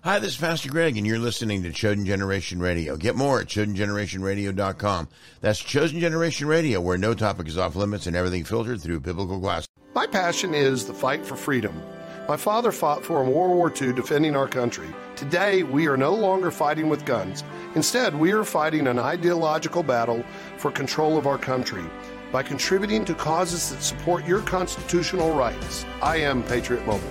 Hi, this is Pastor Greg, and you're listening to Chosen Generation Radio. Get more at ChosenGenerationRadio.com. That's Chosen Generation Radio, where no topic is off limits and everything filtered through biblical glass. My passion is the fight for freedom. My father fought for in World War II defending our country. Today, we are no longer fighting with guns. Instead, we are fighting an ideological battle for control of our country by contributing to causes that support your constitutional rights. I am Patriot Mobile.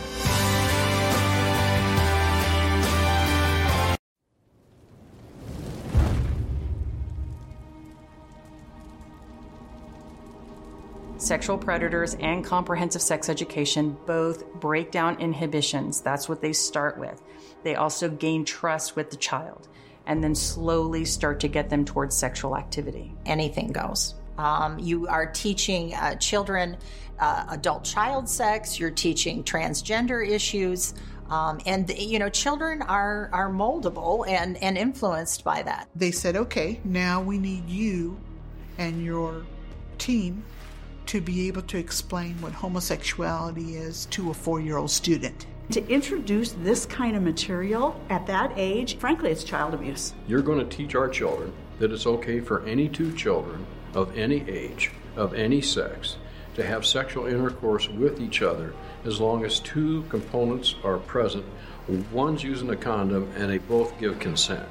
Sexual predators and comprehensive sex education both break down inhibitions. That's what they start with. They also gain trust with the child and then slowly start to get them towards sexual activity. Anything goes. You are teaching children adult child sex. You're teaching transgender issues. Children are moldable and influenced by that. They said, okay, now we need you and your team to be able to explain what homosexuality is to a 4-year-old student. To introduce this kind of material at that age, frankly, it's child abuse. You're going to teach our children that it's okay for any two children of any age, of any sex, to have sexual intercourse with each other as long as two components are present. One's using a condom and they both give consent.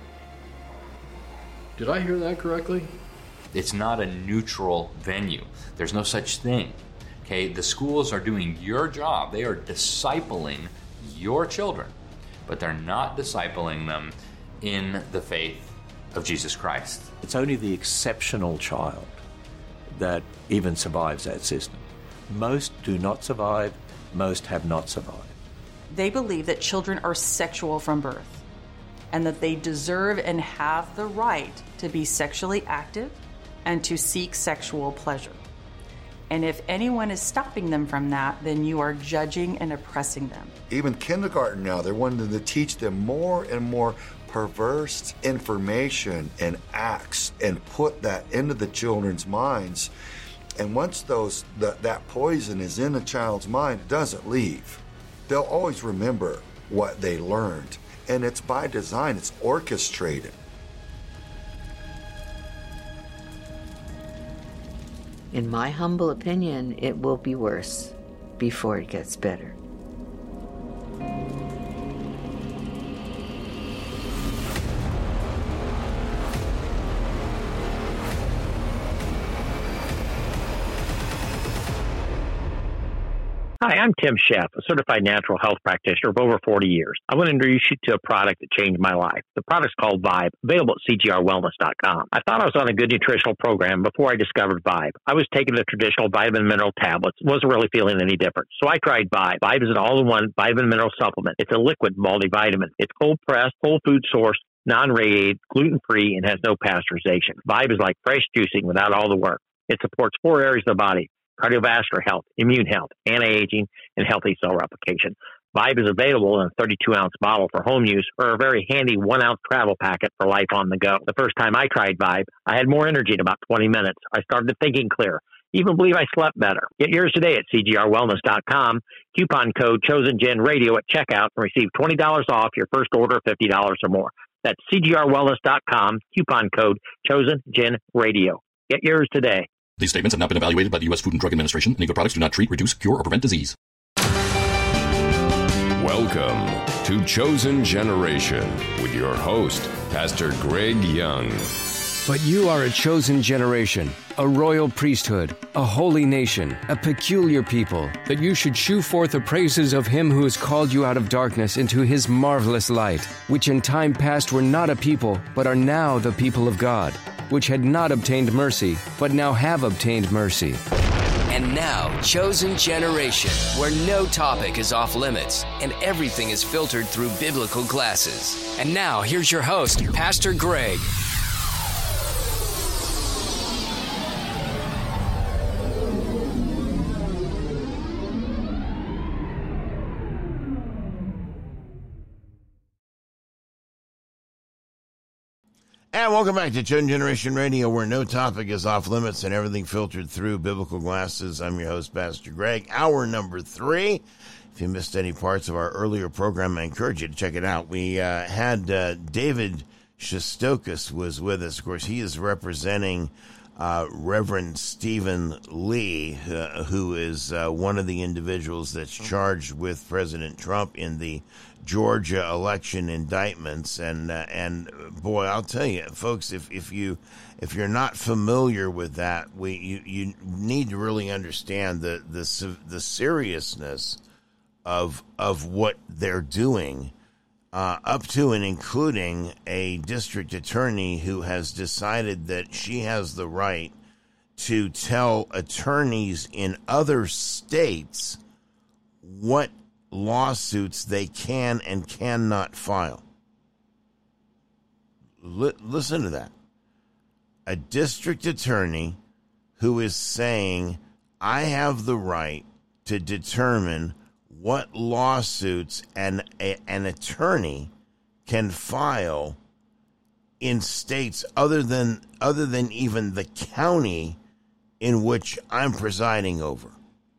Did I hear that correctly? It's not a neutral venue. There's no such thing. Okay, the schools are doing your job. They are discipling your children, but they're not discipling them in the faith of Jesus Christ. It's only the exceptional child that even survives that system. Most do not survive. Most have not survived. They believe that children are sexual from birth and that they deserve and have the right to be sexually active and to seek sexual pleasure. And if anyone is stopping them from that, then you are judging and oppressing them. Even kindergarten now, they're wanting to teach them more and more perverse information and acts and put that into the children's minds. And once that poison is in a child's mind, it doesn't leave. They'll always remember what they learned. And it's by design, it's orchestrated. In my humble opinion, it will be worse before it gets better. Hi, I'm Tim Sheff, a certified natural health practitioner of over 40 years. I want to introduce you to a product that changed my life. The product's called Vibe, available at CGRWellness.com. I thought I was on a good nutritional program before I discovered Vibe. I was taking the traditional vitamin mineral tablets, wasn't really feeling any different. So I tried Vibe. Vibe is an all-in-one vitamin mineral supplement. It's a liquid multivitamin. It's cold-pressed, whole food source, non-radiated, gluten-free, and has no pasteurization. Vibe is like fresh juicing without all the work. It supports 4 areas of the body: cardiovascular health, immune health, anti-aging, and healthy cell replication. Vibe is available in a 32-ounce bottle for home use or a very handy 1-ounce travel packet for life on the go. The first time I tried Vibe, I had more energy in about 20 minutes. I started thinking clear. Even believe I slept better. Get yours today at CGRWellness.com. Coupon code ChosenGenRadio at checkout and receive $20 off your first order of $50 or more. That's CGRWellness.com. Coupon code ChosenGenRadio. Get yours today. These statements have not been evaluated by the U.S. Food and Drug Administration. Any of the products do not treat, reduce, cure, or prevent disease. Welcome to Chosen Generation with your host, Pastor Greg Young. But you are a chosen generation, a royal priesthood, a holy nation, a peculiar people, that you should shew forth the praises of him who has called you out of darkness into his marvelous light, which in time past were not a people, but are now the people of God, which had not obtained mercy, but now have obtained mercy. And now, Chosen Generation, where no topic is off limits and everything is filtered through biblical glasses. And now, here's your host, Pastor Greg. And welcome back to Chosen Generation Radio, where no topic is off limits and everything filtered through biblical glasses. I'm your host, Pastor Greg. Hour number 3. If you missed any parts of our earlier program, I encourage you to check it out. We had David Shostokis was with us. Of course, he is representing Reverend Stephen Lee, who is one of the individuals that's charged with President Trump in the Georgia election indictments. And boy, I'll tell you, folks, if you're not familiar with that, you need to really understand the seriousness of what they're doing. Up to and including a district attorney who has decided that she has the right to tell attorneys in other states what lawsuits they can and cannot file. Listen to that. A district attorney who is saying, I have the right to determine what lawsuits an attorney can file in states other than even the county in which I'm presiding over.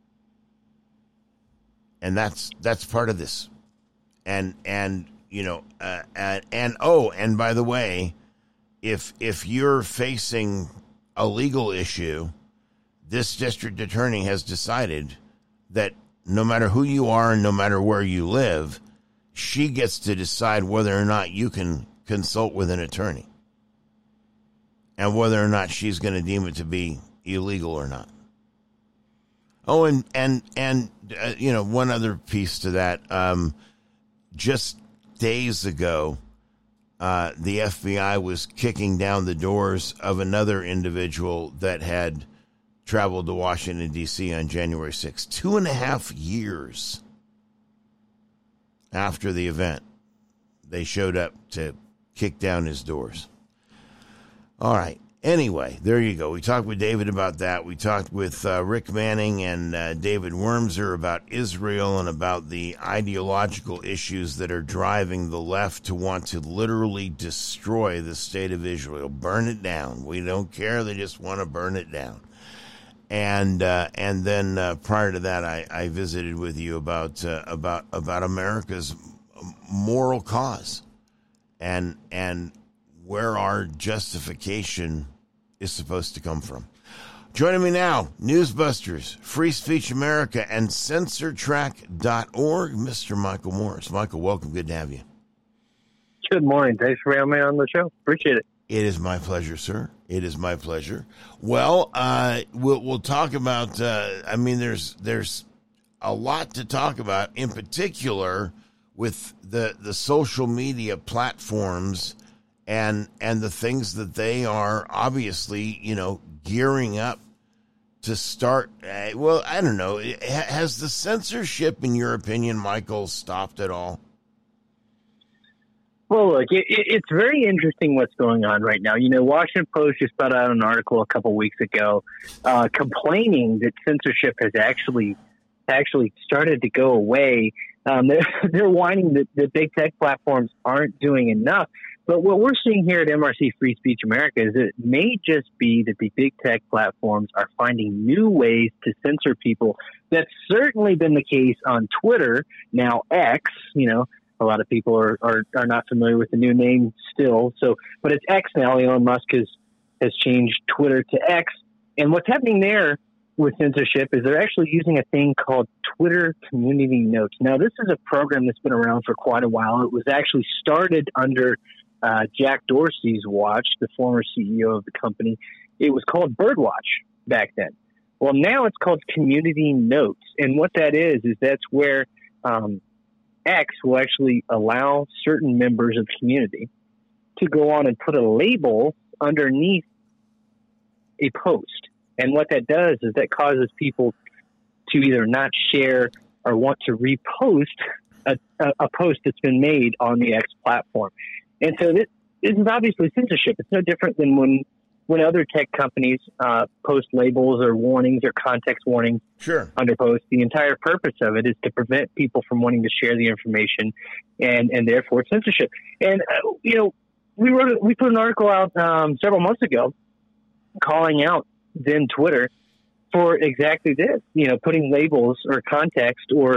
And that's part of this. And you know, and by the way, if you're facing a legal issue, this district attorney has decided that no matter who you are and no matter where you live, she gets to decide whether or not you can consult with an attorney and whether or not she's going to deem it to be illegal or not. Oh, and you know, one other piece to that. Just days ago, the FBI was kicking down the doors of another individual that had traveled to Washington, D.C. on January 6th. 2.5 years after the event, they showed up to kick down his doors. All right. Anyway, there you go. We talked with David about that. We talked with Rick Manning and David Wormser about Israel and about the ideological issues that are driving the left to want to literally destroy the state of Israel, burn it down. We don't care. They just want to burn it down. And then prior to that, I visited with you about America's moral cause and where our justification is supposed to come from. Joining me now, Newsbusters, Free Speech America, and CensorTrack.org, Mr. Michael Morris. Michael, welcome. Good to have you. Good morning. Thanks for having me on the show. Appreciate it. It is my pleasure, sir. It is my pleasure. Well, we'll talk about. I mean, there's a lot to talk about, in particular with the social media platforms and the things that they are obviously, you know, gearing up to start. Well, I don't know. Has the censorship, in your opinion, Michael, stopped at all? Well, look, it's very interesting what's going on right now. You know, Washington Post just put out an article a couple weeks ago complaining that censorship has actually started to go away. They're whining that the big tech platforms aren't doing enough. But what we're seeing here at MRC Free Speech America is that it may just be that the big tech platforms are finding new ways to censor people. That's certainly been the case on Twitter, now X, you know. A lot of people are not familiar with the new name still. But it's X now. Elon Musk has changed Twitter to X. And what's happening there with censorship is they're actually using a thing called Twitter Community Notes. Now, this is a program that's been around for quite a while. It was actually started under Jack Dorsey's watch, the former CEO of the company. It was called Birdwatch back then. Well, now it's called Community Notes. And what that is that's where X will actually allow certain members of the community to go on and put a label underneath a post. And what that does is that causes people to either not share or want to repost a post that's been made on the X platform. And so this is obviously censorship. It's no different than when other tech companies post labels or warnings or context warnings under posts. The entire purpose of it is to prevent people from wanting to share the information and therefore censorship. And, you know, we put an article out several months ago calling out then Twitter for exactly this, you know, putting labels or context or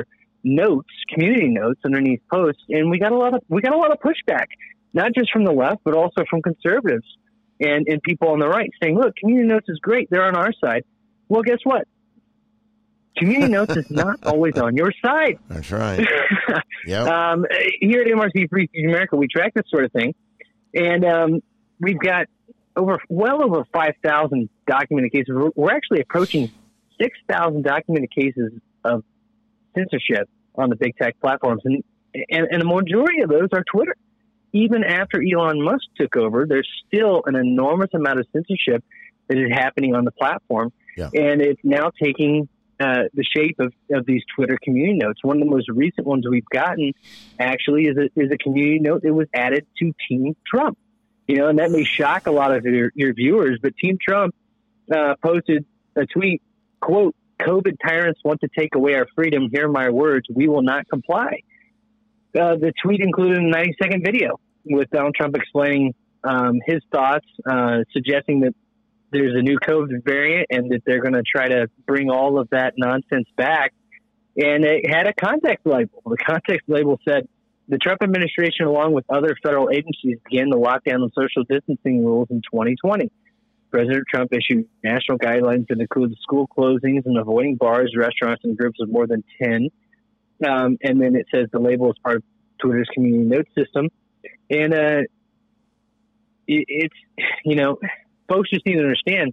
notes, community notes underneath posts, and we got a lot of pushback, not just from the left, but also from conservatives and people on the right saying, look, community notes is great. They're on our side. Well, guess what? Community notes is not always on your side. That's right. Yep. Here at MRC Free Speech America, we track this sort of thing. And we've got well over 5,000 documented cases. We're actually approaching 6,000 documented cases of censorship on the big tech platforms. And a majority of those are Twitter. Even after Elon Musk took over, there's still an enormous amount of censorship that is happening on the platform. Yeah. And it's now taking the shape of these Twitter community notes. One of the most recent ones we've gotten actually is a community note that was added to Team Trump. And that may shock a lot of your viewers, but Team Trump posted a tweet, quote, "COVID tyrants want to take away our freedom. Hear my words. We will not comply." The tweet included a 90-second video with Donald Trump explaining his thoughts, suggesting that there's a new COVID variant and that they're going to try to bring all of that nonsense back. And it had a context label. The context label said, the Trump administration, along with other federal agencies, began the lockdown and social distancing rules in 2020. President Trump issued national guidelines that include school closings and avoiding bars, restaurants, and groups of more than 10. And then it says the label is part of Twitter's community note system. And it's, folks just need to understand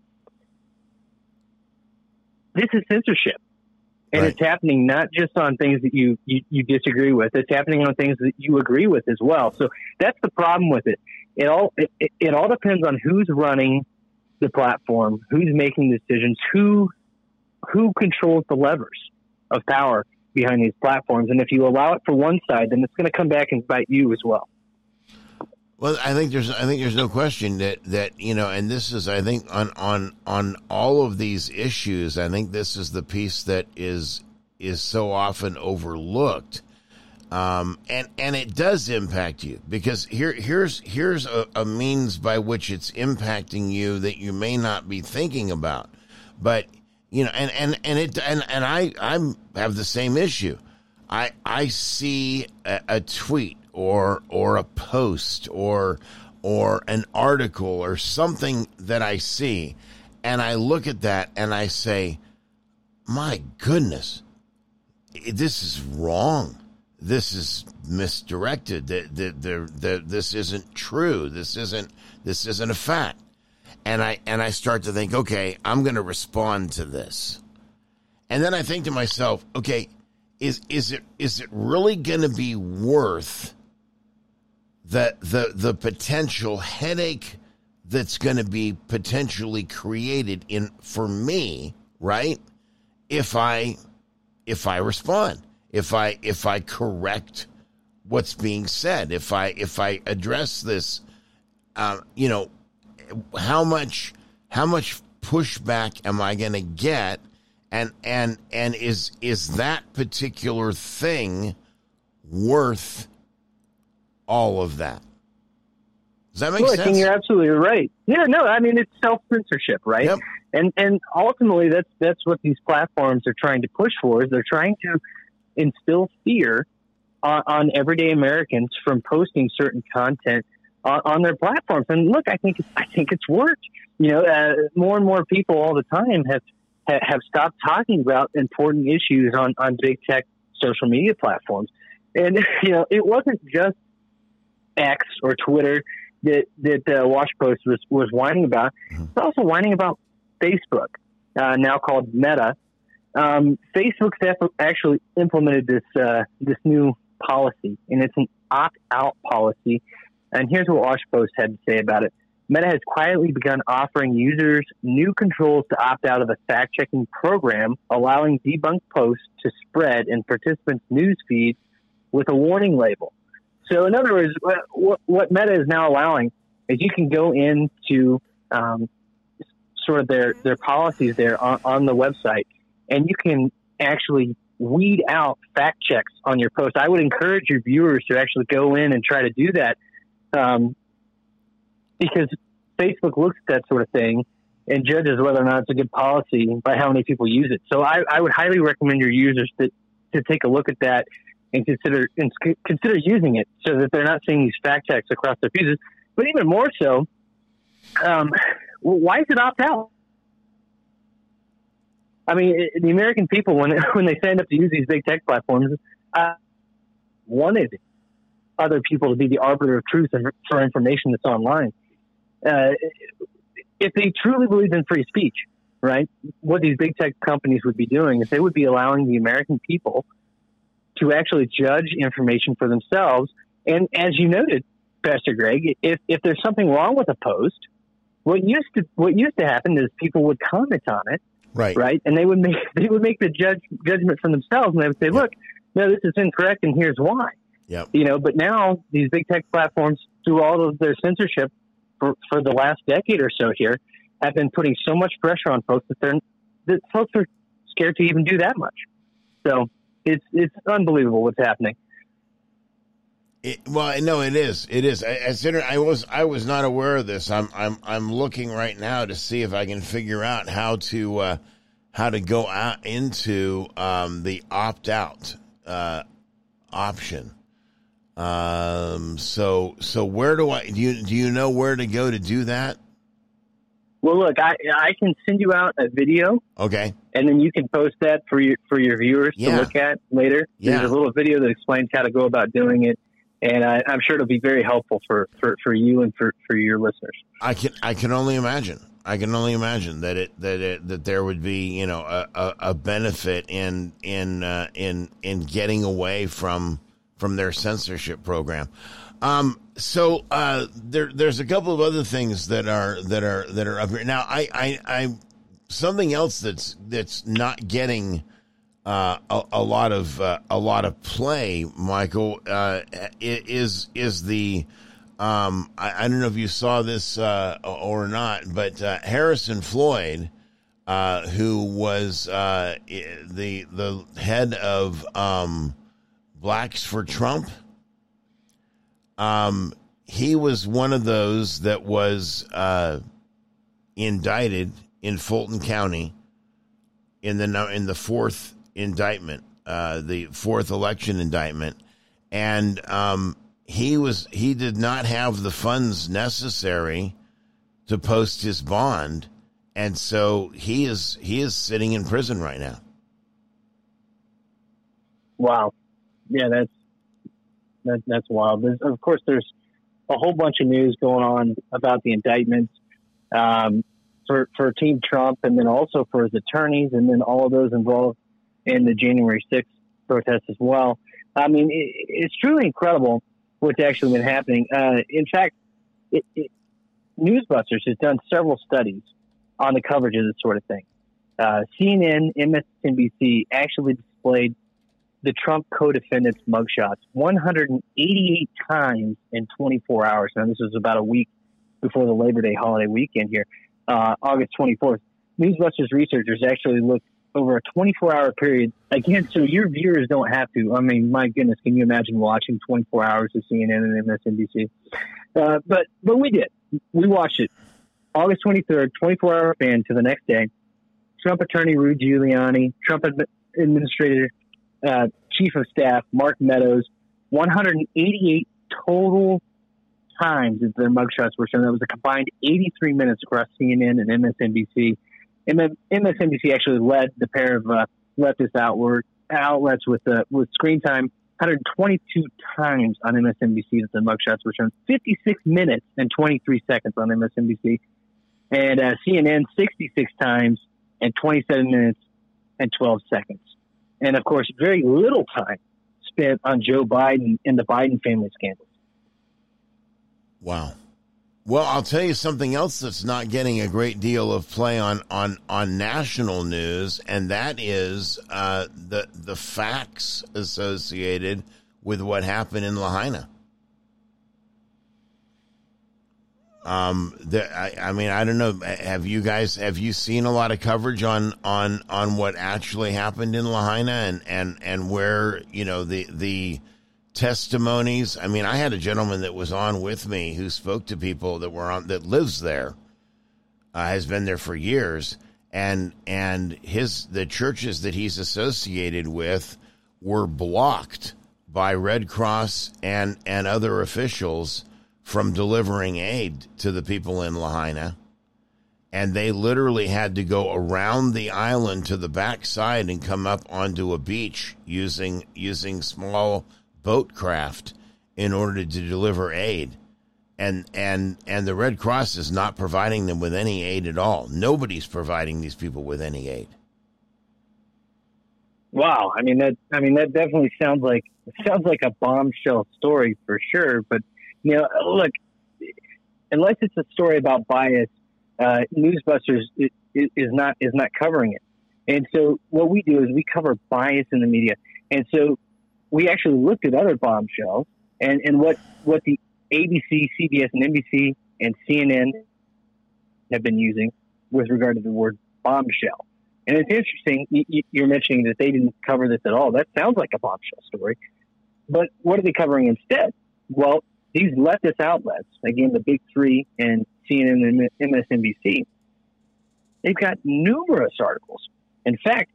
this is censorship. And It's happening not just on things that you disagree with. It's happening on things that you agree with as well. So that's the problem with it. It all depends on who's running the platform, who's making decisions, who controls the levers of power behind these platforms. And if you allow it for one side, then it's going to come back and bite you as well. Well, I think there's no question that and this is, I think, on all of these issues, I think this is the piece that is so often overlooked, and it does impact you, because here's a means by which it's impacting you that you may not be thinking about, but I have the same issue. I see a tweet or a post or an article or something that I see, and I look at that and I say, my goodness, this is wrong. This is misdirected. This isn't true. This isn't a fact. And I start to think, okay, I'm going to respond to this. And then I think to myself, okay, is it really going to be worth the potential headache that's going to be potentially created for me, right? If I respond, if I correct what's being said, if I address this, how much pushback am I going to get, and is that particular thing worth all of that? Does that make sense? I think you're absolutely right. Yeah, no, I mean, it's self-censorship, right? Yep. And ultimately, that's what these platforms are trying to push for, is they're trying to instill fear on everyday Americans from posting certain content on their platforms. And look, I think it's worked. More and more people all the time have stopped talking about important issues on big tech social media platforms. And it wasn't just X or Twitter that WashPost was whining about. It's also whining about Facebook, now called Meta. Facebook's actually implemented this new policy, and it's an opt-out policy. And here's what WashPost had to say about it. Meta has quietly begun offering users new controls to opt out of the fact-checking program, allowing debunked posts to spread in participants' news feeds with a warning label. So in other words, what Meta is now allowing is you can go into sort of their policies there on the website, and you can actually weed out fact checks on your post. I would encourage your viewers to actually go in and try to do that, because Facebook looks at that sort of thing and judges whether or not it's a good policy by how many people use it. So I would highly recommend your users that to take a look at that and consider using it so that they're not seeing these fact checks across their fuses. But even more so, why is it opt out? I mean, the American people, when they signed up to use these big tech platforms, wanted other people to be the arbiter of truth and for information that's online. If they truly believed in free speech, right, what these big tech companies would be doing is they would be allowing the American people to actually judge information for themselves. And as you noted, Pastor Greg, if there's something wrong with a post, what used to happen is people would comment on it, right, and they would make the judgment for themselves, and they would say, look, no, this is incorrect, and here's why. Yep. But now these big tech platforms, through all of their censorship for the last decade or so here, have been putting so much pressure on folks that folks are scared to even do that much. So it's unbelievable what's happening. No, it is. It is. I was not aware of this. I'm looking right now to see if I can figure out how to go out into the opt out option. So where do you know where to go to do that? Well, look, I can send you out a video. Okay. And then you can post that for your viewers to look at later. Yeah. There's a little video that explains how to go about doing it. And I'm sure it'll be very helpful for you and for your listeners. I can only imagine. I can only imagine that there would be a benefit in getting away from their censorship program. So there's a couple of other things that are up here now. I something else that's not getting a lot of play, Michael, is the I don't know if you saw this or not, but Harrison Floyd, who was the head of Blacks for Trump, he was one of those that was indicted in Fulton County in the fourth indictment, the fourth election indictment, and he did not have the funds necessary to post his bond, and so he is sitting in prison right now. Wow, yeah, that's wild. Of course, there's a whole bunch of news going on about the indictments for Team Trump, and then also for his attorneys, and then all of those involved in the January 6th protest as well. I mean, it's truly incredible what's actually been happening. In fact, Newsbusters has done several studies on the coverage of this sort of thing. CNN, MSNBC actually displayed the Trump co-defendants' mugshots 188 times in 24 hours. Now, this was about a week before the Labor Day holiday weekend here, August 24th. Newsbusters researchers actually looked over a 24-hour period. Again, so your viewers don't have to. I mean, my goodness, can you imagine watching 24 hours of CNN and MSNBC? But we did. We watched it. August 23rd, 24-hour span to the next day. Trump attorney Rudy Giuliani, Trump administrator chief of staff Mark Meadows, 188 total times that their mugshots were shown. That was a combined 83 minutes across CNN and MSNBC. MSNBC actually led the pair of leftist outlets with screen time 122 times on MSNBC that the mugshots were shown. 56 minutes and 23 seconds on MSNBC. And CNN 66 times and 27 minutes and 12 seconds. And, of course, very little time spent on Joe Biden and the Biden family scandals. Wow. Well, I'll tell you something else that's not getting a great deal of play on national news, and that is the facts associated with what happened in Lahaina. I mean, I don't know. Have you seen a lot of coverage on what actually happened in Lahaina and where, the testimonies? I mean, I had a gentleman that was on with me who spoke to people that lives there, has been there for years, and the churches that he's associated with were blocked by Red Cross and other officials from delivering aid to the people in Lahaina. And they literally had to go around the island to the backside and come up onto a beach using small boat craft in order to deliver aid. And the Red Cross is not providing them with any aid at all. Nobody's providing these people with any aid. Wow, I mean that definitely sounds like a bombshell story for sure. But look, unless it's a story about bias, Newsbusters is not covering it. And so what we do is we cover bias in the media. And so we actually looked at other bombshells and what the ABC, CBS, and NBC and CNN have been using with regard to the word bombshell. And it's interesting, you're mentioning that they didn't cover this at all. That sounds like a bombshell story. But what are they covering instead? Well, these leftist outlets, again, the big three and CNN and MSNBC, they've got numerous articles. In fact,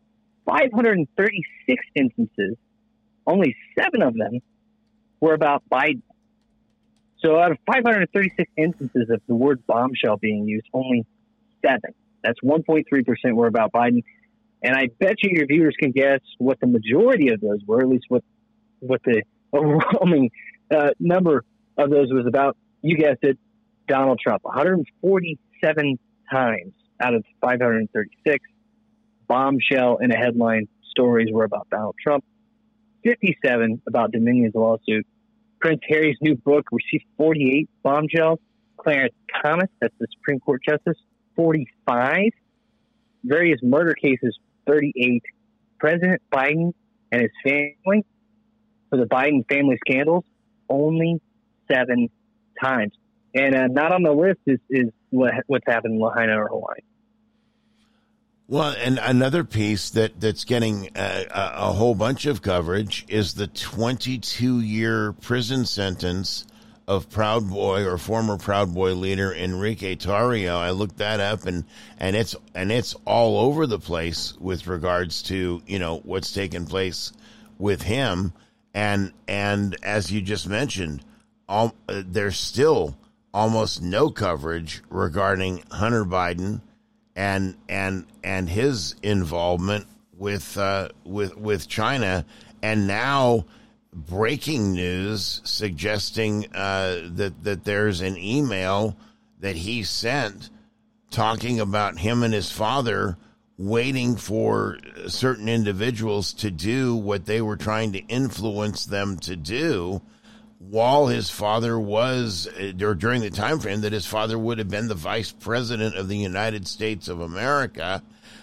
536 instances, only 7 of them were about Biden. So out of 536 instances of the word bombshell being used, only 7. That's 1.3% were about Biden. And I bet you your viewers can guess what the majority of those were, at least what the overwhelming number of those was about. You guessed it, Donald Trump. 147 times out of 536 bombshell in a headline stories were about Donald Trump. 57 about Dominion's lawsuit. Prince Harry's new book received 48 bombshells. Clarence Thomas, that's the Supreme Court Justice, 45. Various murder cases, 38. President Biden and his family, for the Biden family scandals, only 7 times. And not on the list is what's happened in Lahaina or Hawaii. Well, and another piece that's getting a whole bunch of coverage is the 22-year prison sentence of Proud Boy or former Proud Boy leader Enrique Tarrio. I looked that up, and it's all over the place with regards to what's taken place with him, and as you just mentioned, there's still almost no coverage regarding Hunter Biden and his involvement with China, and now breaking news suggesting that there's an email that he sent talking about him and his father waiting for certain individuals to do what they were trying to influence them to do, while his father was, or during the time frame that his father would have been the vice president of the United States of America.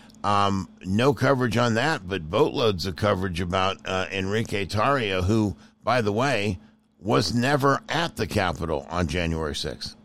No coverage on that, but boatloads of coverage about Enrique Tarrio, who, by the way, was never at the Capitol on January 6th.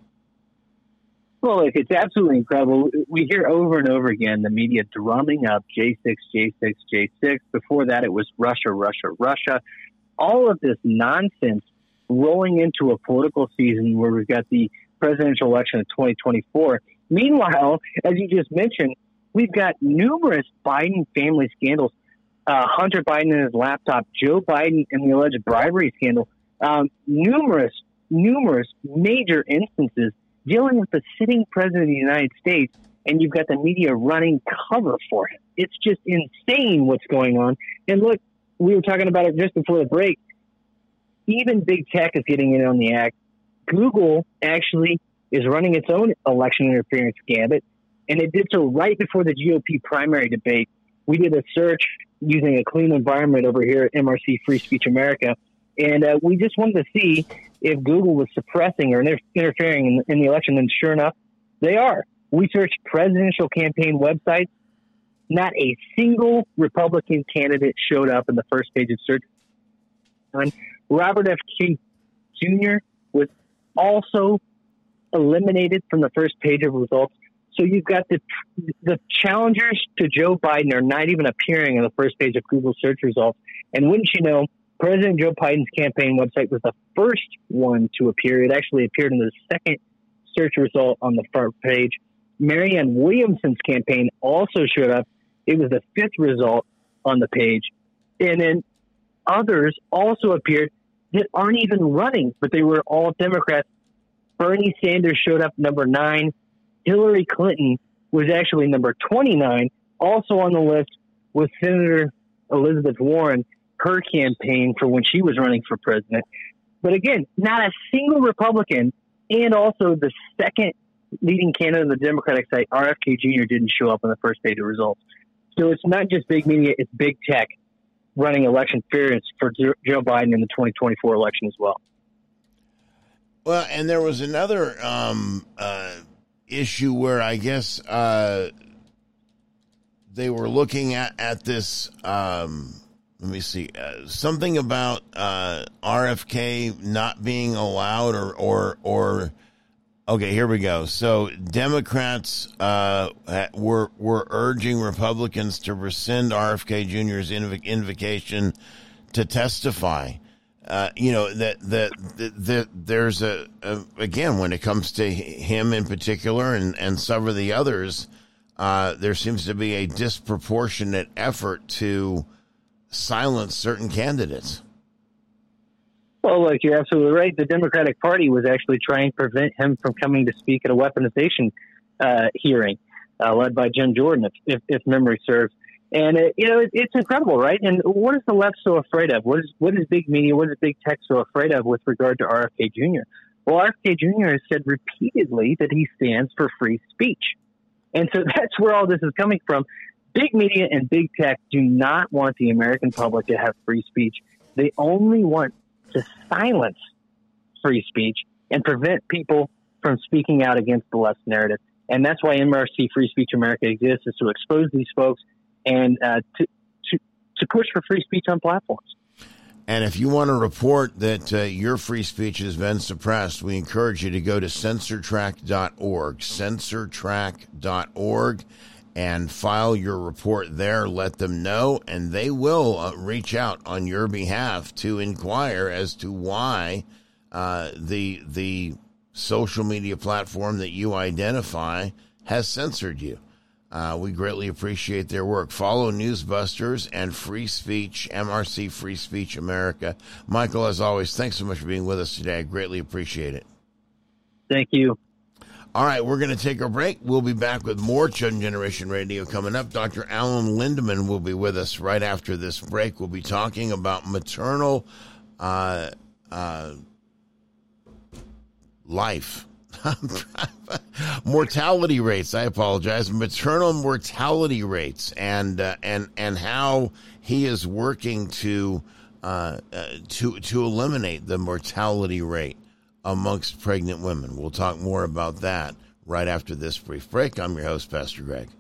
Well, look, it's absolutely incredible. We hear over and over again the media drumming up J6, J6, J6. Before that, it was Russia, Russia, Russia. All of this nonsense rolling into a political season where we've got the presidential election of 2024. Meanwhile, as you just mentioned, we've got numerous Biden family scandals. Hunter Biden and his laptop, Joe Biden and the alleged bribery scandal, numerous major instances dealing with the sitting president of the United States, and you've got the media running cover for him. It's just insane what's going on. And look, we were talking about it just before the break. Even big tech is getting in on the act. Google actually is running its own election interference gambit, and it did so right before the GOP primary debate. We did a search using a clean environment over here at MRC Free Speech America, and we just wanted to see if Google was suppressing or interfering in the election, and sure enough, they are. We searched presidential campaign websites. Not a single Republican candidate showed up in the first page of search. Robert F. Kennedy Jr. was also eliminated from the first page of results. So you've got the challengers to Joe Biden are not even appearing on the first page of Google search results. And wouldn't you know, President Joe Biden's campaign website was the first one to appear. It actually appeared in the second search result on the front page. Marianne Williamson's campaign also showed up. It was the 5th result on the page. And then others also appeared that aren't even running, but they were all Democrats. Bernie Sanders showed up number 9. Hillary Clinton was actually number 29. Also on the list was Senator Elizabeth Warren, her campaign for when she was running for president. But again, not a single Republican, and also the second leading candidate on the Democratic side, RFK Jr., didn't show up on the first page of results. So it's not just big media, it's big tech running election interference for Joe Biden in the 2024 election as well. Well, and there was another issue where I guess they were looking at this, let me see, something about RFK not being allowed or okay, here we go. So Democrats were urging Republicans to rescind RFK Jr.'s invocation to testify. That there's again, when it comes to him in particular and some of the others, there seems to be a disproportionate effort to silence certain candidates. Well, look, you're absolutely right. The Democratic Party was actually trying to prevent him from coming to speak at a weaponization hearing led by Jim Jordan, if memory serves. And, it's incredible, right? And what is the left so afraid of? What is big media, what is big tech so afraid of with regard to RFK Jr.? Well, RFK Jr. has said repeatedly that he stands for free speech. And so that's where all this is coming from. Big media and big tech do not want the American public to have free speech. They only want to silence free speech and prevent people from speaking out against the left narrative. And that's why MRC Free Speech America exists, is to expose these folks and to push for free speech on platforms. And if you want to report that your free speech has been suppressed, we encourage you to go to censortrack.org, censortrack.org, and file your report there. Let them know, and they will reach out on your behalf to inquire as to why the social media platform that you identify has censored you. We greatly appreciate their work. Follow Newsbusters and Free Speech, MRC Free Speech America. Michael, as always, thanks so much for being with us today. I greatly appreciate it. Thank you. All right, we're going to take a break. We'll be back with more Chosen Generation Radio coming up. Dr. Alan Lindemann will be with us right after this break. We'll be talking about maternal life. Mortality rates. I apologize. Maternal mortality rates, and how he is working to eliminate the mortality rate amongst pregnant women. We'll talk more about that right after this brief break. I'm your host, Pastor Greg.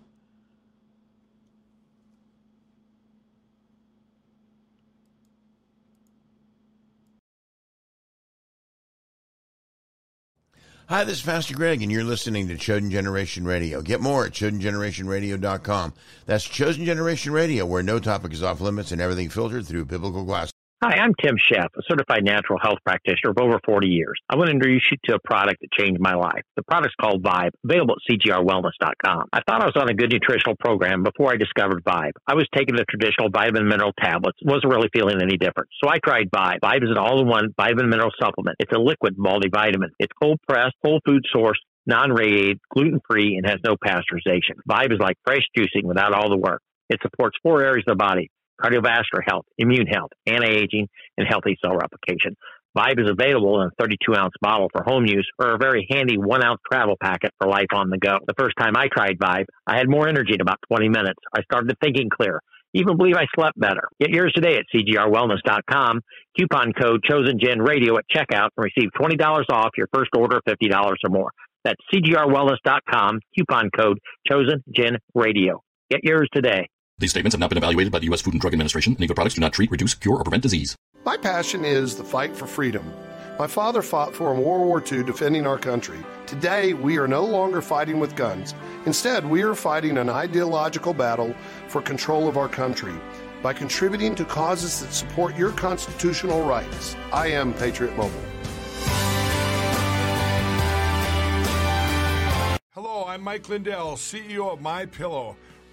Hi, this is Pastor Greg, and you're listening to Chosen Generation Radio. Get more at ChosenGenerationRadio.com. That's Chosen Generation Radio, where no topic is off limits and everything filtered through biblical glasses. Hi, I'm Tim Sheff, a certified natural health practitioner of over 40 years. I want to introduce you to a product that changed my life. The product's called Vibe, available at CGRWellness.com. I thought I was on a good nutritional program before I discovered Vibe. I was taking the traditional vitamin mineral tablets, wasn't really feeling any different. So I tried Vibe. Vibe is an all-in-one vitamin mineral supplement. It's a liquid multivitamin. It's cold-pressed, whole food sourced, non-radiated, gluten-free, and has no pasteurization. Vibe is like fresh juicing without all the work. It supports 4 areas of the body: cardiovascular health, immune health, anti-aging, and healthy cell replication. Vibe is available in a 32-ounce bottle for home use or a very handy 1-ounce travel packet for life on the go. The first time I tried Vibe, I had more energy in about 20 minutes. I started thinking clear. Even believe I slept better. Get yours today at CGRWellness.com. Coupon code ChosenGenRadio at checkout and receive $20 off your first order of $50 or more. That's CGRWellness.com. Coupon code ChosenGenRadio. Get yours today. These statements have not been evaluated by the U.S. Food and Drug Administration, and either products do not treat, reduce, cure, or prevent disease. My passion is the fight for freedom. My father fought for in World War II defending our country. Today, we are no longer fighting with guns. Instead, we are fighting an ideological battle for control of our country by contributing to causes that support your constitutional rights. I am Patriot Mobile. Hello, I'm Mike Lindell, CEO of MyPillow.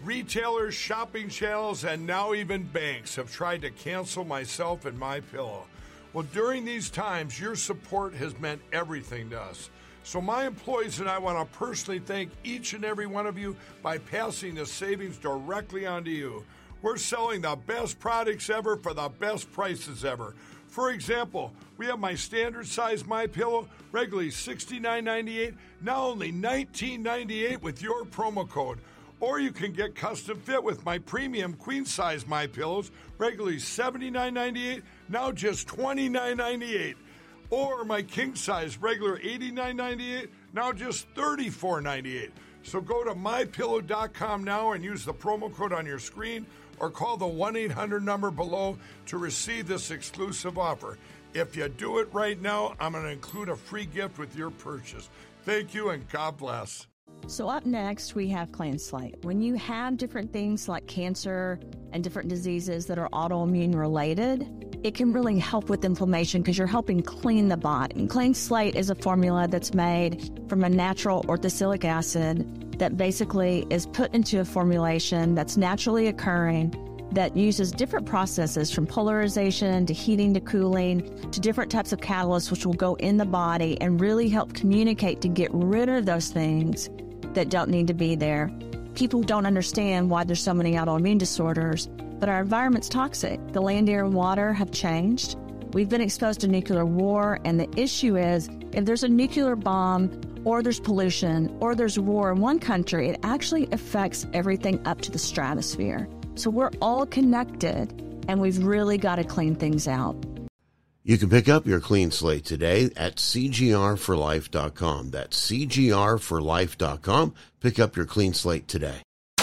Retailers, shopping channels, and now even banks have tried to cancel myself and MyPillow. Well, during these times, your support has meant everything to us. So my employees and I want to personally thank each and every one of you by passing the savings directly on to you. We're selling the best products ever for the best prices ever. For example, we have my standard size MyPillow, regularly $69.98, now only $19.98 with your promo code. Or you can get custom fit with my premium queen size MyPillows, regularly $79.98, now just $29.98. Or my king size, regular $89.98, now just $34.98. So go to MyPillow.com now and use the promo code on your screen, or call the 1-800 number below to receive this exclusive offer. If you do it right now, I'm going to include a free gift with your purchase. Thank you, and God bless. So up next, we have Clean Slate. When you have different things like cancer and different diseases that are autoimmune related, it can really help with inflammation because you're helping clean the body. And Clean Slate is a formula that's made from a natural orthosilic acid that basically is put into a formulation that's naturally occurring that uses different processes from polarization to heating to cooling to different types of catalysts which will go in the body and really help communicate to get rid of those things that don't need to be there. People don't understand why there's so many autoimmune disorders, but our environment's toxic. The land, air, and water have changed. We've been exposed to nuclear war, and the issue is if there's a nuclear bomb or there's pollution or there's war in one country, it actually affects everything up to the stratosphere. So we're all connected, and we've really got to clean things out. You can pick up your Clean Slate today at cgrforlife.com. That's cgrforlife.com. Pick up your Clean Slate today.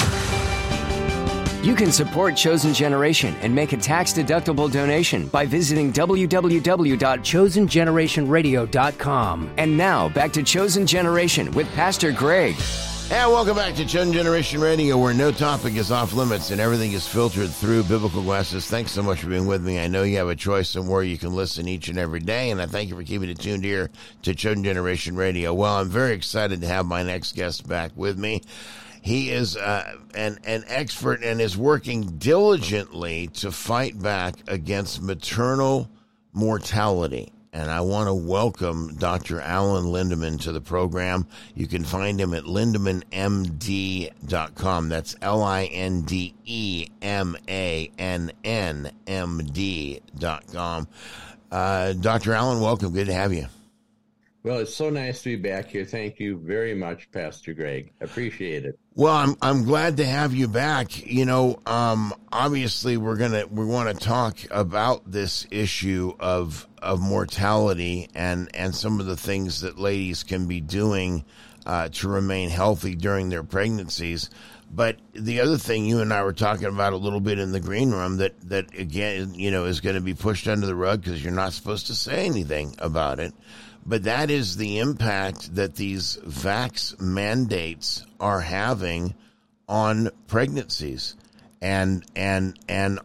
You can support Chosen Generation and make a tax-deductible donation by visiting www.chosengenerationradio.com. And now, back to Chosen Generation with Pastor Greg. And welcome back to Chosen Generation Radio, where no topic is off limits and everything is filtered through biblical glasses. Thanks so much for being with me. I know you have a choice in where you can listen each and every day, and I thank you for keeping it tuned here to Chosen Generation Radio. Well, I'm very excited to have my next guest back with me. He is an expert and is working diligently to fight back against maternal mortality. And I want to welcome Dr. Alan Lindemann to the program. You can find him at lindemannmd.com. That's LINDEMANNMD.com. Dr. Alan, welcome. Good to have you. Well, it's so nice to be back here. Thank you very much, Pastor Greg. Appreciate it. Well, I'm glad to have you back. You know, obviously we want to talk about this issue of mortality and some of the things that ladies can be doing to remain healthy during their pregnancies. But the other thing you and I were talking about a little bit in the green room that again, you know, is going to be pushed under the rug because you're not supposed to say anything about it. But that is the impact that these vax mandates are having on pregnancies and on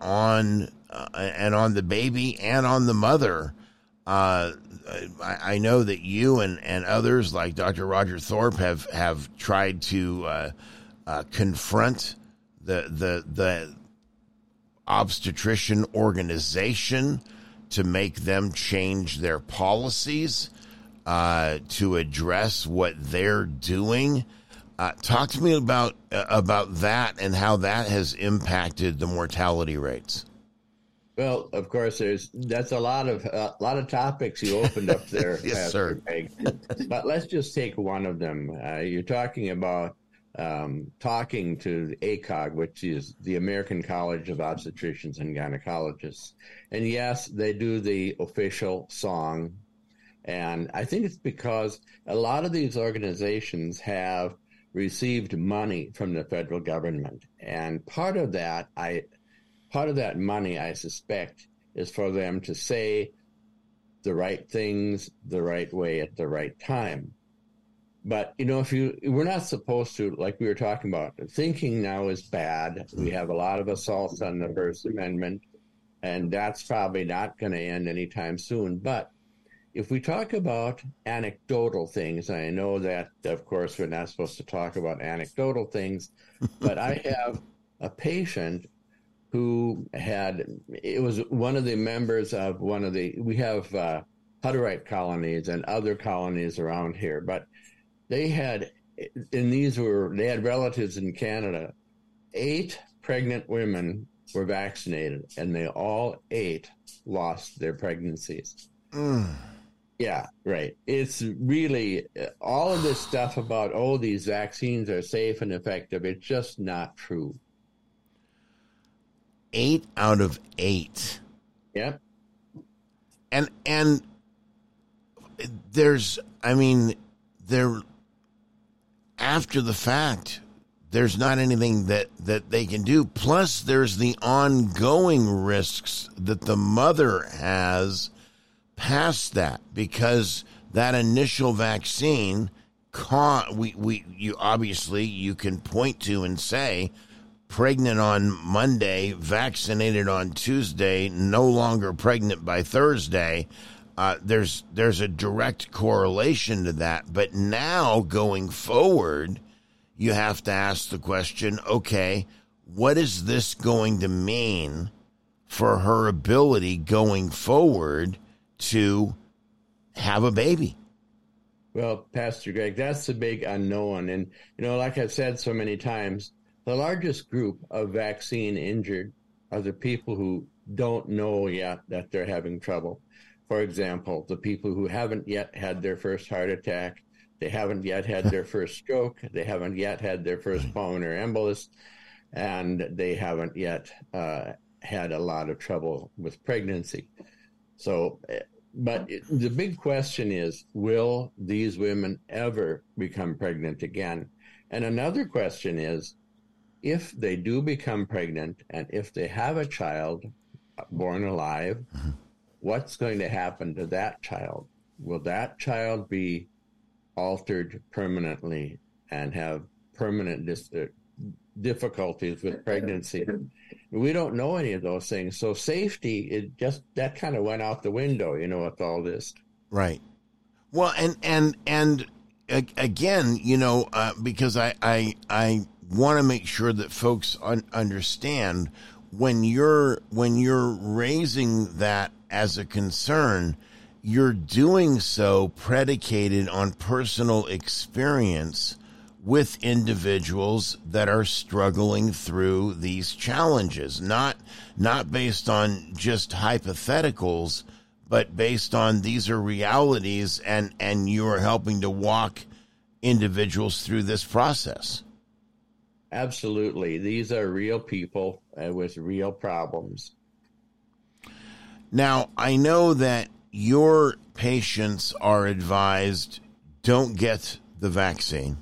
the baby and on the mother. I know that you and others like Dr. Roger Thorpe have tried to confront the obstetrician organization to make them change their policies to address what they're doing. Talk to me about that and how that has impacted the mortality rates. Well, of course, that's a lot of topics you opened up there. Yes, sir. Greg. But let's just take one of them. You're talking about talking to ACOG, which is the American College of Obstetricians and Gynecologists. And yes, they do the official song. And I think it's because a lot of these organizations have received money from the federal government. And part of that money, I suspect, is for them to say the right things the right way at the right time. But, you know, we're not supposed to, like we were talking about, thinking now is bad. We have a lot of assaults on the First Amendment, and that's probably not going to end anytime soon. But if we talk about anecdotal things, I know that, of course, we're not supposed to talk about anecdotal things, but I have a patient who it was one of the members of we have Hutterite colonies and other colonies around here, but they had relatives in Canada. 8 pregnant women were vaccinated, and they all 8 lost their pregnancies. Yeah, right. It's really all of this stuff about, these vaccines are safe and effective. It's just not true. 8 out of 8. Yep. And there's, after the fact, there's not anything that they can do. Plus, there's the ongoing risks that the mother has past that, because that initial vaccine, you can point to and say, pregnant on Monday, vaccinated on Tuesday, no longer pregnant by Thursday. There's a direct correlation to that. But now going forward, you have to ask the question, okay, what is this going to mean for her ability going forward to have a baby? Well, Pastor Greg, that's the big unknown. And, like I've said so many times, the largest group of vaccine injured are the people who don't know yet that they're having trouble. For example, the people who haven't yet had their first heart attack, they haven't yet had their first stroke, they haven't yet had their first pulmonary embolus, and they haven't yet had a lot of trouble with pregnancy. So, but the big question is, will these women ever become pregnant again? And another question is, if they do become pregnant and if they have a child born alive, what's going to happen to that child? Will that child be altered permanently and have permanent difficulties with pregnancy? We don't know any of those things. So safety, that kind of went out the window, with all this. Right. Well, and again, because I want to make sure that folks understand when you're raising that as a concern, you're doing so predicated on personal experience with individuals that are struggling through these challenges, not based on just hypotheticals, but based on these are realities, and you are helping to walk individuals through this process. Absolutely. These are real people with real problems. Now, I know that your patients are advised, don't get the vaccine.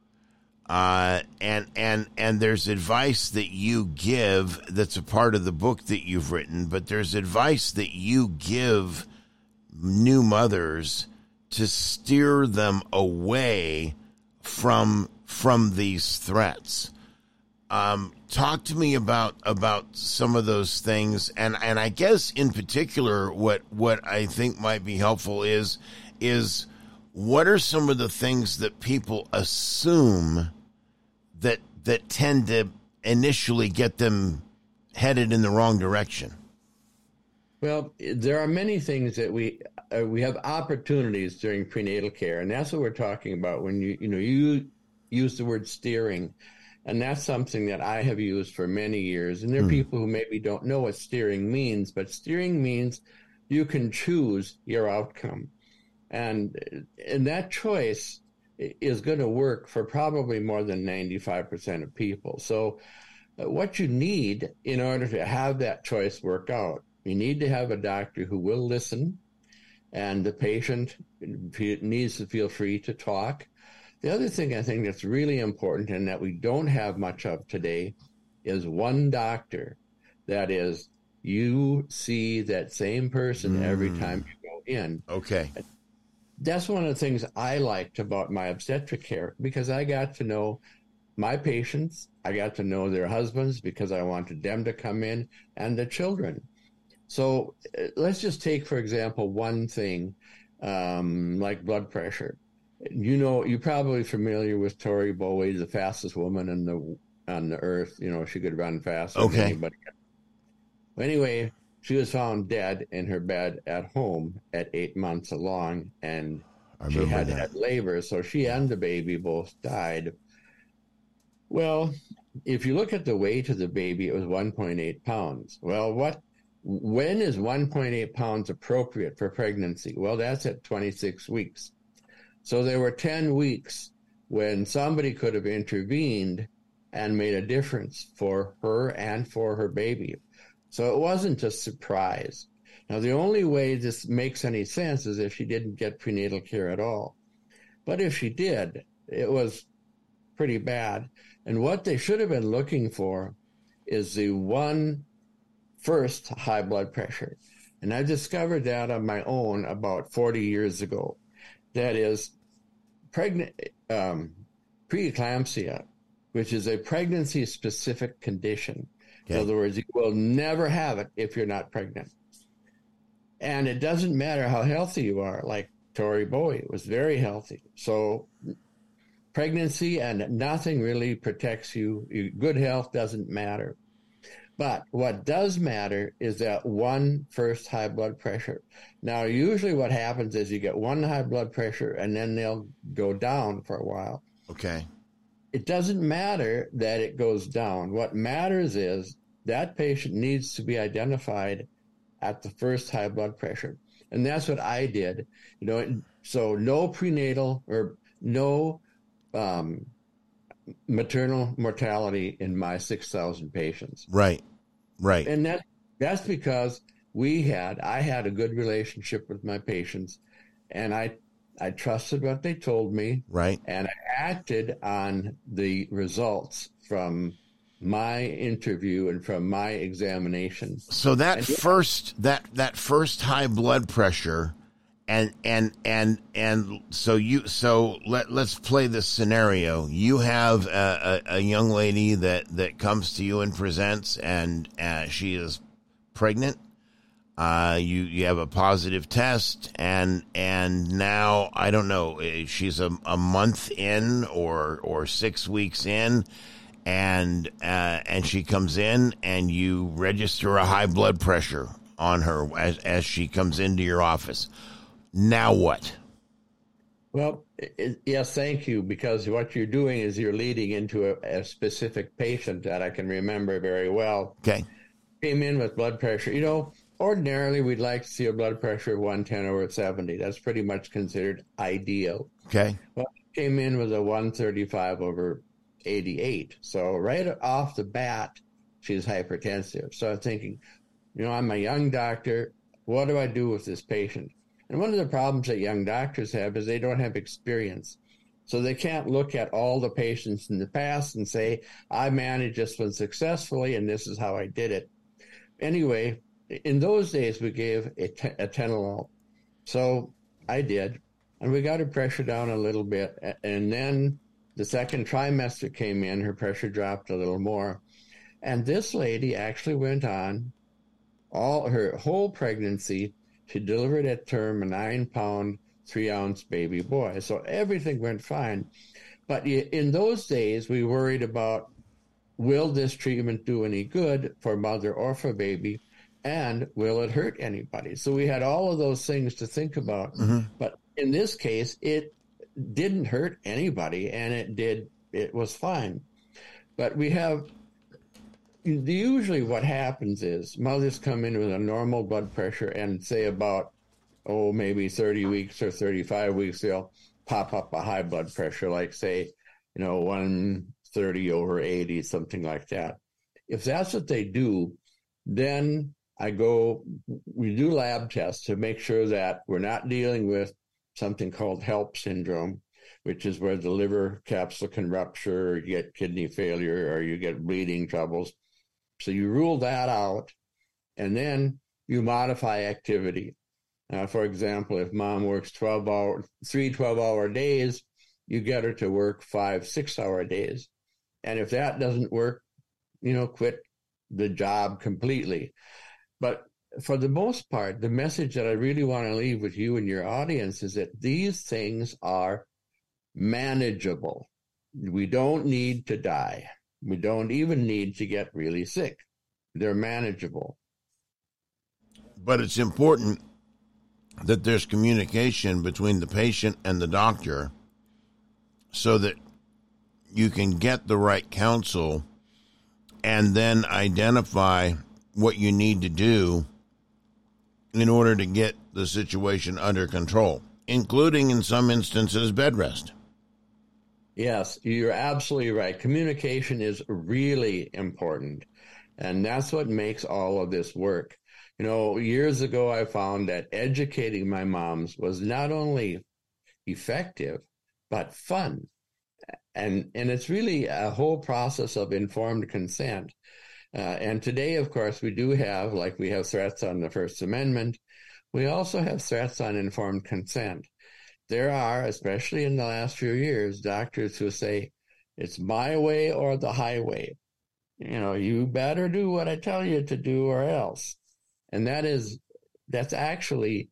And there's advice that you give that's a part of the book that you've written, but there's advice that you give new mothers to steer them away from these threats. Talk to me about some of those things, and I guess in particular what I think might be helpful is what are some of the things that people assume that tend to initially get them headed in the wrong direction? Well, there are many things that we have opportunities during prenatal care, and that's what we're talking about when you use the word steering. And that's something that I have used for many years. And there are people who maybe don't know what steering means, but steering means you can choose your outcome. And that choice is going to work for probably more than 95% of people. So what you need in order to have that choice work out, you need to have a doctor who will listen, and the patient needs to feel free to talk. The other thing I think that's really important and that we don't have much of today is one doctor. That is, you see that same person every time you go in. Okay. That's one of the things I liked about my obstetric care, because I got to know my patients. I got to know their husbands because I wanted them to come in, and the children. So let's just take, for example, one thing. like blood pressure. You know, you're probably familiar with Tori Bowie, the fastest woman on the earth. You know, she could run faster than anybody. Anyway, she was found dead in her bed at home at 8 months along, and she had labor, so she and the baby both died. Well, if you look at the weight of the baby, it was 1.8 pounds. Well, when is 1.8 pounds appropriate for pregnancy? Well, that's at 26 weeks. So there were 10 weeks when somebody could have intervened and made a difference for her and for her baby. So it wasn't a surprise. Now, the only way this makes any sense is if she didn't get prenatal care at all. But if she did, it was pretty bad. And what they should have been looking for is the first high blood pressure. And I discovered that on my own about 40 years ago. That is preeclampsia, which is a pregnancy-specific condition. Okay. In other words, you will never have it if you're not pregnant. And it doesn't matter how healthy you are, like Tori Bowie was very healthy. So pregnancy and nothing really protects you. Good health doesn't matter. But what does matter is that first high blood pressure. Now, usually what happens is you get one high blood pressure and then they'll go down for a while. Okay. It doesn't matter that it goes down. What matters is that patient needs to be identified at the first high blood pressure. And that's what I did. You know, so no prenatal or no maternal mortality in my 6,000 patients. Right. And that's because I had a good relationship with my patients, and I trusted what they told me. Right. And I acted on the results from my interview and from my examination. So that first high blood pressure, and so let's play this scenario. You have a young lady that comes to you and presents, and she is pregnant. You have a positive test, and now I don't know, she's a month in or 6 weeks in, and she comes in, and you register a high blood pressure on her as she comes into your office. Now what? Well, yes, thank you, because what you're doing is you're leading into a specific patient that I can remember very well. Okay. Came in with blood pressure. You know, ordinarily we'd like to see a blood pressure of 110/70. That's pretty much considered ideal. Okay. Well, came in with a 135/88. So right off the bat, she's hypertensive. So I'm thinking, you know, I'm a young doctor. What do I do with this patient? And one of the problems that young doctors have is they don't have experience. So they can't look at all the patients in the past and say, I managed this one successfully, and this is how I did it. Anyway, in those days, we gave a atenolol. So I did, and we got her pressure down a little bit. And then the second trimester came in, her pressure dropped a little more. And this lady actually went on her whole pregnancy. She delivered at term a 9-pound, 3-ounce baby boy. So everything went fine. But in those days, we worried about, will this treatment do any good for mother or for baby? And will it hurt anybody? So we had all of those things to think about. Mm-hmm. But in this case, it didn't hurt anybody, and it was fine. But usually what happens is mothers come in with a normal blood pressure, and say about, maybe 30 weeks or 35 weeks, they'll pop up a high blood pressure, like say, 130/80, something like that. If that's what they do, then we do lab tests to make sure that we're not dealing with something called HELLP syndrome, which is where the liver capsule can rupture, or you get kidney failure, or you get bleeding troubles. So you rule that out, and then you modify activity. For example, if mom works 3 12-hour days, you get her to work 5 6-hour days. And if that doesn't work, quit the job completely. But for the most part, the message that I really want to leave with you and your audience is that these things are manageable. We don't need to die. We don't even need to get really sick. They're manageable. But it's important that there's communication between the patient and the doctor so that you can get the right counsel and then identify what you need to do in order to get the situation under control, including, in some instances, bed rest. Yes, you're absolutely right. Communication is really important, and that's what makes all of this work. You know, years ago, I found that educating my moms was not only effective, but fun. And it's really a whole process of informed consent. And today, of course, we do have, like we have threats on the First Amendment, we also have threats on informed consent. There are, especially in the last few years, doctors who say, it's my way or the highway. You know, you better do what I tell you to do or else. And that's actually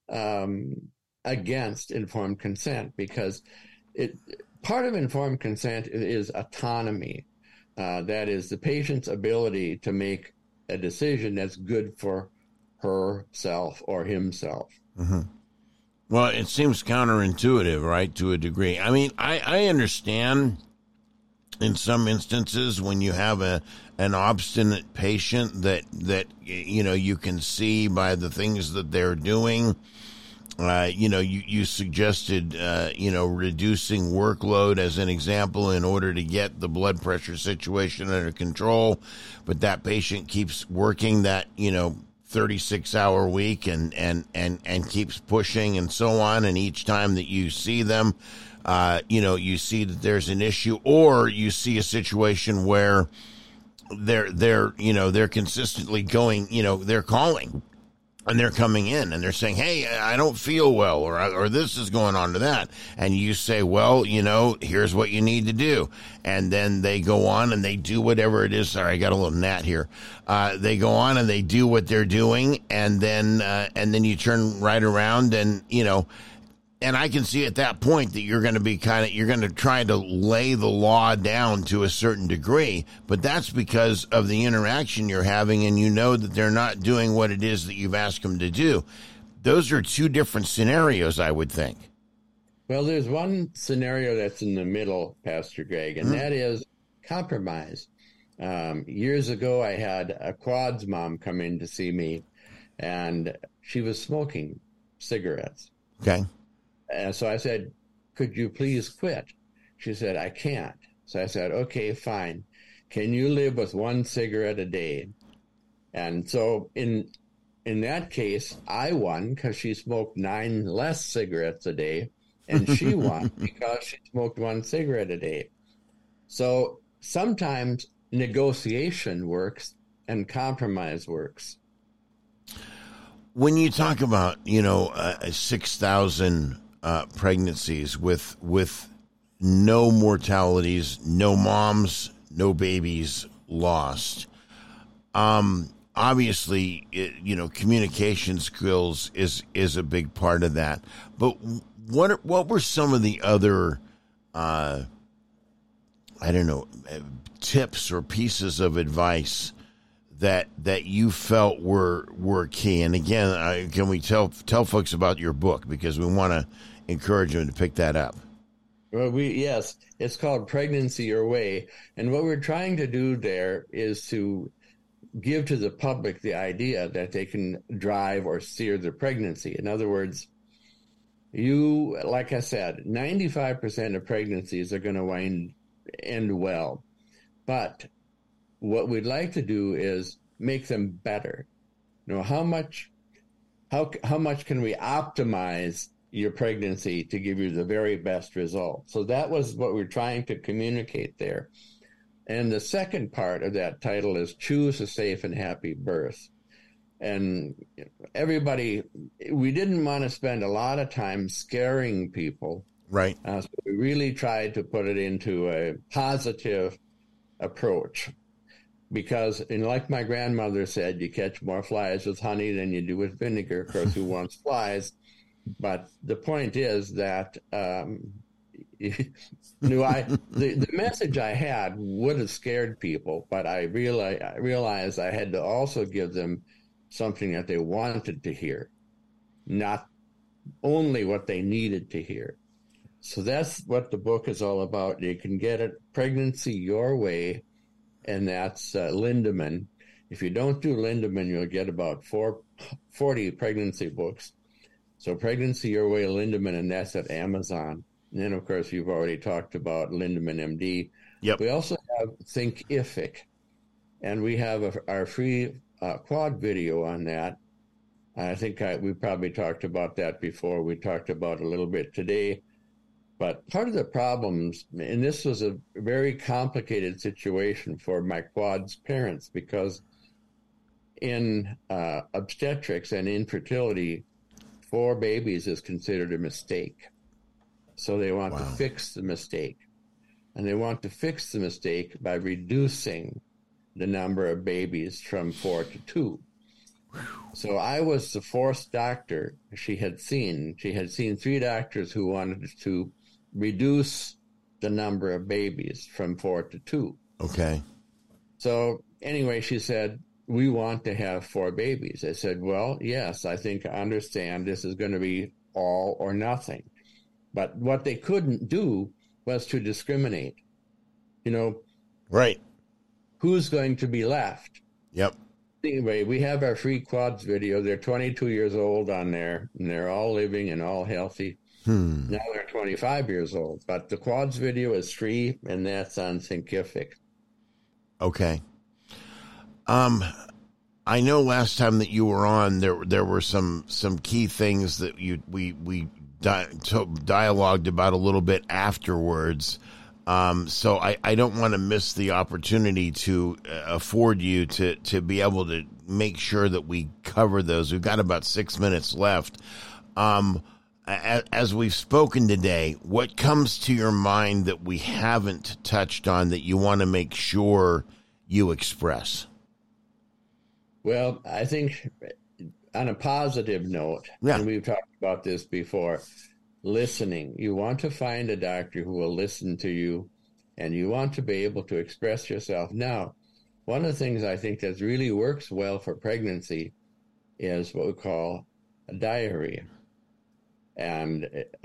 against informed consent, because part of informed consent is autonomy. That is the patient's ability to make a decision that's good for herself or himself. Mm-hmm. Well, it seems counterintuitive, right, to a degree. I mean, I understand in some instances when you have an obstinate patient that you know, you can see by the things that they're doing. You know, you suggested, you know, reducing workload as an example in order to get the blood pressure situation under control. But that patient keeps working that, you know, 36-hour week and keeps pushing and so on. And each time that you see them, you know, you see that there's an issue, or you see a situation where they're consistently going, you know, they're calling. And they're coming in and they're saying, hey, I don't feel well, or this is going on to that. And you say, well, you know, here's what you need to do. And then they go on and they do whatever it is. Sorry, I got a little gnat here. They go on and they do what they're doing. And then you turn right around and, you know, and I can see at that point that you're going to be you're going to try to lay the law down to a certain degree, but that's because of the interaction you're having, and you know that they're not doing what it is that you've asked them to do. Those are two different scenarios, I would think. Well, there's one scenario that's in the middle, Pastor Greg, and that is compromise. Years ago, I had a quads mom come in to see me, and she was smoking cigarettes. Okay. And so I said, could you please quit? She said, I can't. So I said, okay, fine. Can you live with one cigarette a day? And so in that case, I won because she smoked 9 less cigarettes a day, and she won because she smoked 1 cigarette a day. So sometimes negotiation works and compromise works. When you talk about, you know, 6,000 pregnancies with no mortalities, no moms, no babies lost. Obviously, you know, communication skills is a big part of that. But what were some of the other, I don't know, tips or pieces of advice that you felt were key? And again, can we tell folks about your book, because we want to encourage them to pick that up? Well, yes, it's called Pregnancy Your Way. And what we're trying to do there is to give to the public the idea that they can drive or steer their pregnancy. In other words, like I said, 95% of pregnancies are going to end well. But what we'd like to do is make them better. You know, how much can we optimize your pregnancy to give you the very best result? So that was what we're trying to communicate there. And the second part of that title is Choose a Safe and Happy Birth. And everybody, we didn't want to spend a lot of time scaring people. Right. So we really tried to put it into a positive approach. because, and like my grandmother said, you catch more flies with honey than you do with vinegar. Of course, who wants flies? But the point is that the message I had would have scared people, but I realized I had to also give them something that they wanted to hear, not only what they needed to hear. So that's what the book is all about. You can get it, Pregnancy Your Way, and that's Lindemann. If you don't do Lindemann, you'll get about 40 pregnancy books. So Pregnancy Your Way, Lindemann, and that's at Amazon. And then, of course, you've already talked about Lindemann MD. Yep. We also have Thinkific, and we have our free quad video on that. I think we probably talked about that before. We talked about it a little bit today. But part of the problems, and this was a very complicated situation for my quad's parents, because in obstetrics and infertility, 4 babies is considered a mistake. So they want to fix the mistake. And they want to fix the mistake by reducing the number of babies from 4 to 2. So I was the 4th doctor she had seen. She had seen 3 doctors who wanted to reduce the number of babies from 4 to 2. Okay. So anyway, she said, we want to have 4 babies. I said, well, yes, I think I understand this is going to be all or nothing. But what they couldn't do was to discriminate. Right. Who's going to be left? Yep. Anyway, we have our free quads video. They're 22 years old on there, and they're all living and all healthy. Now they're 25 years old. But the quads video is free, and that's on Thinkific. Okay. I know last time that you were on, there were some key things that we dialogued about a little bit afterwards. So I don't want to miss the opportunity to afford you to be able to make sure that we cover those. We've got about 6 minutes left. As we've spoken today, what comes to your mind that we haven't touched on that you want to make sure you express? Well, I think on a positive note, and we've talked about this before, listening. You want to find a doctor who will listen to you, and you want to be able to express yourself. Now, one of the things I think that really works well for pregnancy is what we call a diary. And,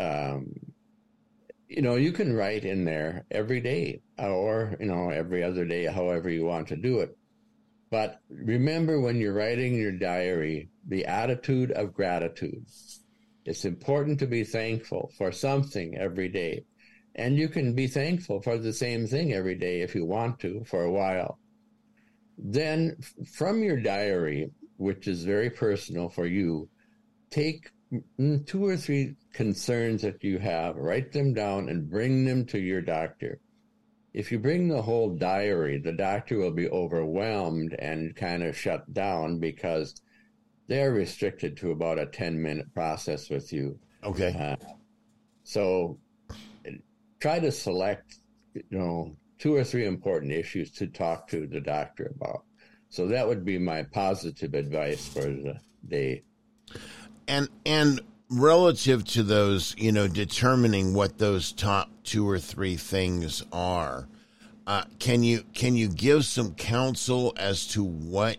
you can write in there every day or, every other day, however you want to do it. But remember, when you're writing your diary, the attitude of gratitude. It's important to be thankful for something every day. And you can be thankful for the same thing every day if you want to for a while. Then from your diary, which is very personal for you, take 2 or 3 concerns that you have, write them down and bring them to your doctor. If you bring the whole diary, the doctor will be overwhelmed and kind of shut down because they're restricted to about a 10-minute process with you. Okay. So try to select, 2 or 3 important issues to talk to the doctor about. So that would be my positive advice for the day. And relative to those, determining what those top 2 or 3 things are, can you give some counsel as to what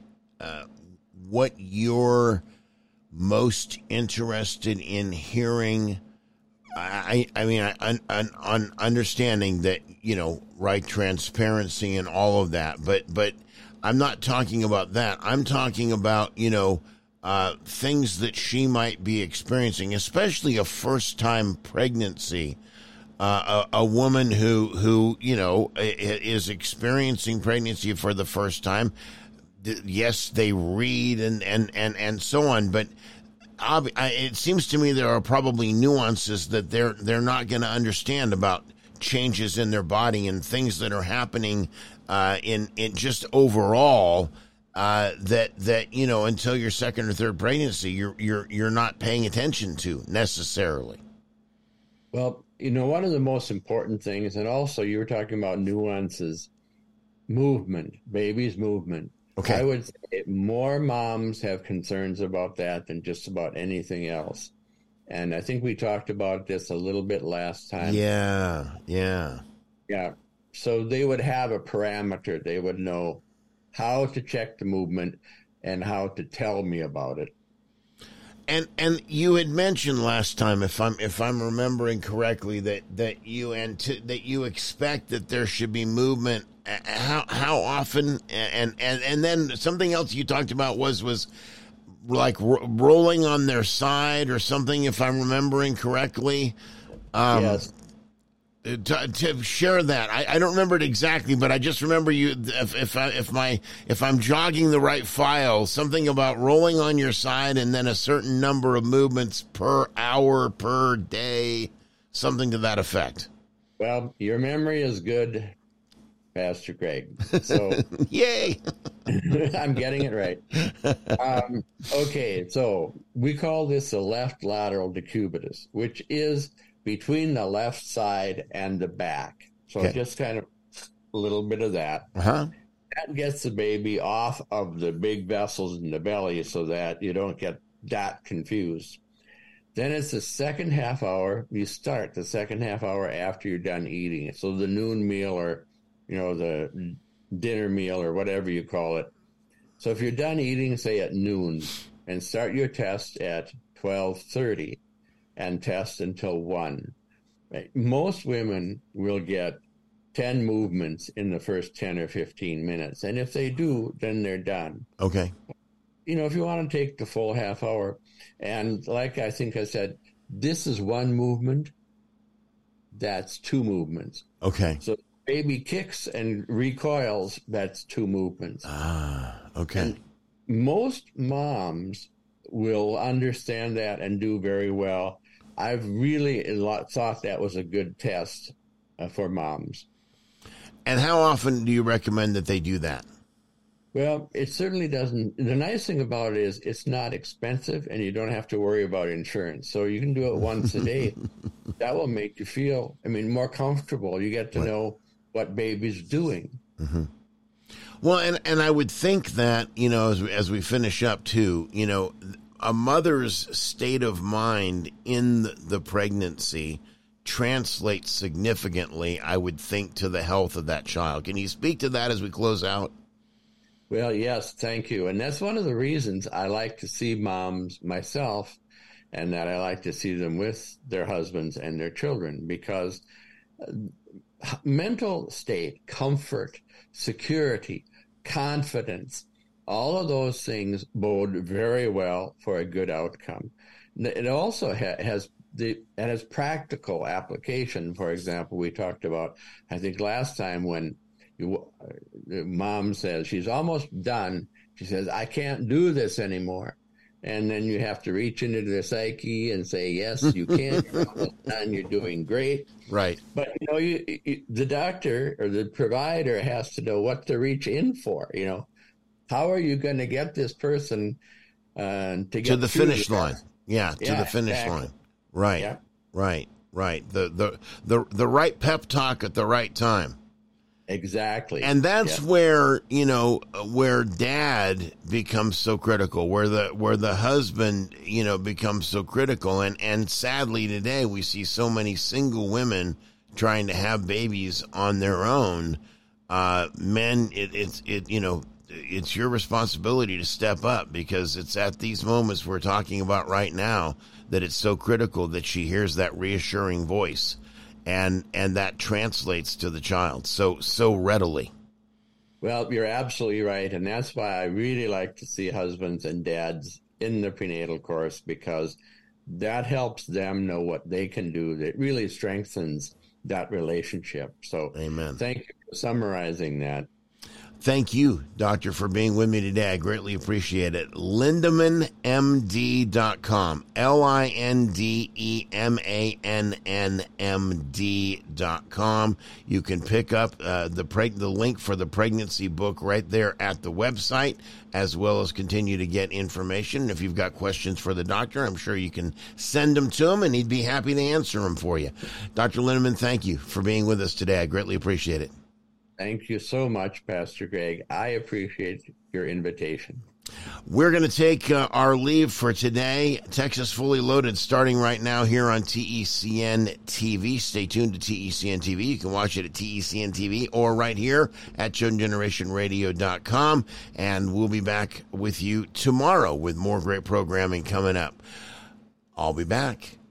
you're most interested in hearing? I mean, understanding that, right, transparency and all of that, but I'm not talking about that. I'm talking about, things that she might be experiencing, especially a first-time pregnancy, a woman who is experiencing pregnancy for the first time. Yes, they read and so on, but it seems to me there are probably nuances that they're not going to understand about changes in their body and things that are happening in just overall. That until your second or third pregnancy, you're not paying attention to necessarily. Well, one of the most important things, and also you were talking about nuances. movement, baby's movement. Okay. I would say more moms have concerns about that than just about anything else. And I think we talked about this a little bit last time. Yeah. So they would have a parameter. They would know how to check the movement and how to tell me about it. And you had mentioned last time, if I'm remembering correctly, that you expect that there should be movement. How often? And then something else you talked about was like rolling on their side or something, if I'm remembering correctly. Yes. To share that, I don't remember it exactly, but I just remember you. If I'm jogging the right file, something about rolling on your side and then a certain number of movements per hour per day, something to that effect. Well, your memory is good, Pastor Greg. So yay, I'm getting it right. Okay, so we call this the left lateral decubitus, which is between the left side and the back. So just kind of a little bit of that. Uh-huh. That gets the baby off of the big vessels in the belly so that you don't get that confused. Then it's the second half hour. You start the second half hour after you're done eating. So the noon meal or, the dinner meal or whatever you call it. So if you're done eating, say at noon, and start your test at 12:30, and test until 1. Right. Most women will get 10 movements in the first 10 or 15 minutes. And if they do, then they're done. Okay. If you want to take the full half hour, and like I think I said, this is one movement, that's 2 movements. Okay. So baby kicks and recoils, that's 2 movements. Okay. And most moms will understand that and do very well. I've really thought that was a good test for moms. And how often do you recommend that they do that? Well, it certainly doesn't. The nice thing about it is it's not expensive and you don't have to worry about insurance. So you can do it once a day. That will make you feel, more comfortable. You get to know what baby's doing. Mm-hmm. Well, and I would think that, as we finish up too, a mother's state of mind in the pregnancy translates significantly, I would think, to the health of that child. Can you speak to that as we close out? Well, yes, thank you. And that's one of the reasons I like to see moms myself, and that I like to see them with their husbands and their children, because mental state, comfort, security, confidence, all of those things bode very well for a good outcome. It also has practical application. For example, we talked about, I think last time, when mom says she's almost done, she says, I can't do this anymore. And then you have to reach into their psyche and say, yes, you can. You're almost done. You're doing great. Right. But, the doctor or the provider has to know what to reach in for, How are you going to get this person to get to the finish line? Yeah, to the finish line. Right, yeah. right. The right pep talk at the right time. Exactly. And that's where dad becomes so critical, where the husband, becomes so critical. And sadly today we see so many single women trying to have babies on their own. Men, it's your responsibility to step up, because it's at these moments we're talking about right now that it's so critical that she hears that reassuring voice, and that translates to the child so readily. Well, you're absolutely right, and that's why I really like to see husbands and dads in the prenatal course, because that helps them know what they can do. That really strengthens that relationship. So, amen. Thank you for summarizing that. Thank you, Doctor, for being with me today. I greatly appreciate it. LindemanMD.com. LindemanMD.com. You can pick up the link for the pregnancy book right there at the website, as well as continue to get information. If you've got questions for the doctor, I'm sure you can send them to him, and he'd be happy to answer them for you. Dr. Lindeman, thank you for being with us today. I greatly appreciate it. Thank you so much, Pastor Greg. I appreciate your invitation. We're going to take our leave for today. Texas Fully Loaded starting right now here on TECN TV. Stay tuned to TECN TV. You can watch it at TECN TV or right here at ChosenGenerationRadio.com. And we'll be back with you tomorrow with more great programming coming up. I'll be back